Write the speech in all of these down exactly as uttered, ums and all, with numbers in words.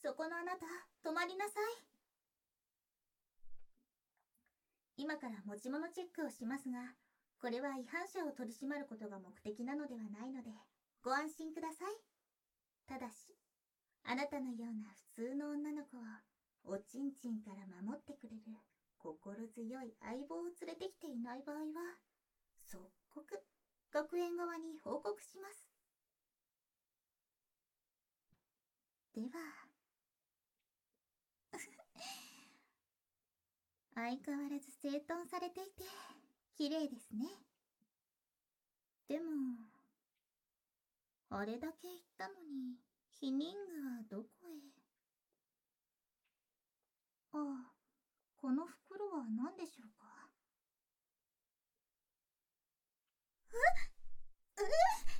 そこのあなた、止まりなさい。今から持ち物チェックをしますが、これは違反者を取り締まることが目的なのではないので、ご安心ください。ただし、あなたのような普通の女の子を、おちんちんから守ってくれる心強い相棒を連れてきていない場合は、即刻、学園側に報告します。では、相変わらず整頓されていて、綺麗ですね。でも、あれだけ言ったのに、ヒニングはどこへ？ああ、この袋は何でしょうか？ええ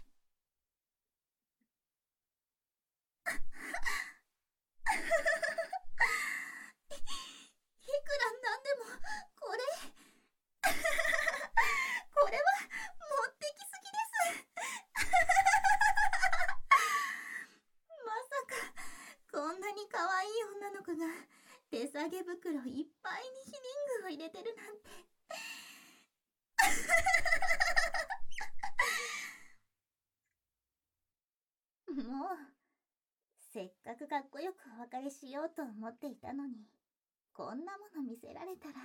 いくらなんでも、これ、これは持ってきすぎです。まさか、こんなに可愛い女の子が手提げ袋いっぱいにヒニングを入れてるなんて。もう、せっかくかっこよくお別れしようと思っていたのに、こんなもの見せられたら。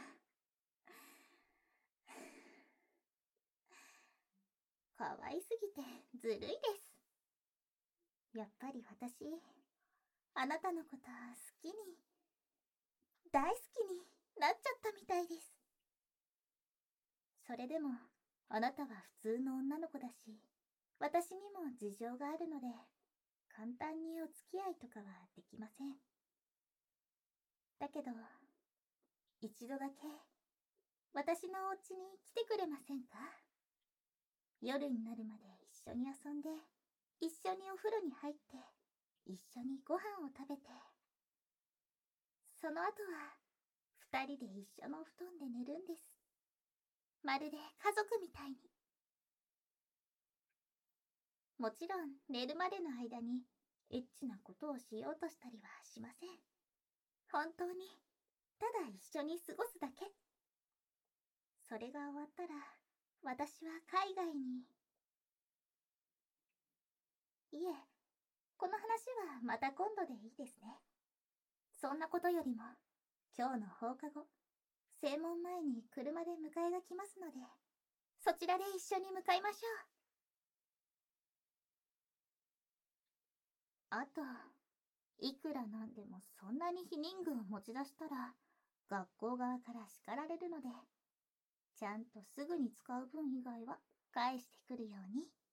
可愛すぎてずるいです。やっぱり私、あなたのこと好きに、大好きになっちゃったみたいです。それでも、あなたは普通の女の子だし、私にも事情があるので、簡単にお付き合いとかはできません。だけど、一度だけ、私のお家に来てくれませんか？夜になるまで一緒に遊んで、一緒にお風呂に入って、一緒にご飯を食べて、その後は、二人で一緒のお布団で寝るんです。まるで家族みたいに。もちろん寝るまでの間にエッチなことをしようとしたりはしません。本当に、ただ一緒に過ごすだけ。それが終わったら、私は海外に。いえ、この話はまた今度でいいですね。そんなことよりも、今日の放課後、正門前に車で迎えが来ますので、そちらで一緒に向かいましょう。あと、いくらなんでもそんなにヒニングを持ち出したら、学校側から叱られるので、ちゃんとすぐに使う分以外は返してくるように。